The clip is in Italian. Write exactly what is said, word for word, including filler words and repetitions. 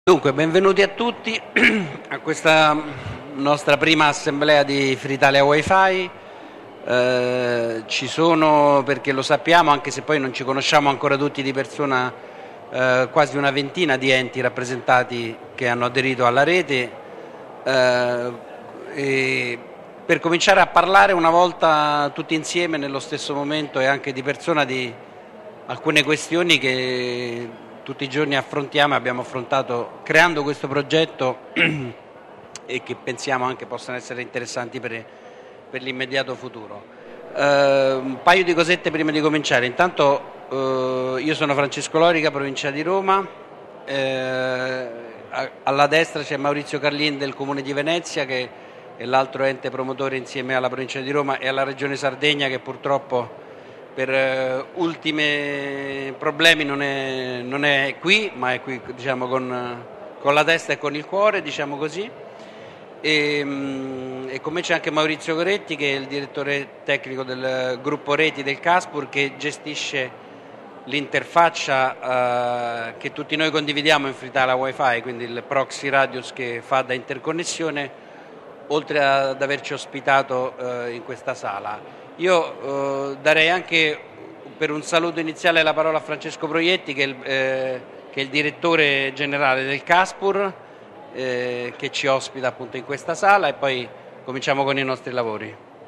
Dunque, benvenuti a tutti a questa nostra prima assemblea di Freetalia Wi-Fi. Eh, ci sono, perché lo sappiamo, anche se poi non ci conosciamo ancora tutti di persona, eh, quasi una ventina di enti rappresentati che hanno aderito alla rete. Eh, e per cominciare a parlare una volta tutti insieme nello stesso momento e anche di persona di alcune questioni che tutti i giorni affrontiamo e abbiamo affrontato creando questo progetto e che pensiamo anche possano essere interessanti per, per l'immediato futuro. Uh, un paio di cosette prima di cominciare. Intanto uh, io sono Francesco Lorica, provincia di Roma, uh, alla destra c'è Maurizio Carlin del Comune di Venezia, che è l'altro ente promotore insieme alla provincia di Roma e alla regione Sardegna, che purtroppo per uh, ultimi problemi non è, non è qui, ma è qui, diciamo, con, con la testa e con il cuore, diciamo così. E, um, e con me c'è anche Maurizio Coretti, che è il direttore tecnico del gruppo reti del Caspur, che gestisce l'interfaccia uh, che tutti noi condividiamo in Freetalia Wi-Fi, quindi il proxy radius che fa da interconnessione, oltre ad averci ospitato uh, in questa sala. Io eh, darei anche per un saluto iniziale la parola a Francesco Proietti, che è il, eh, che è il direttore generale del Caspur, eh, che ci ospita appunto in questa sala, e poi cominciamo con i nostri lavori.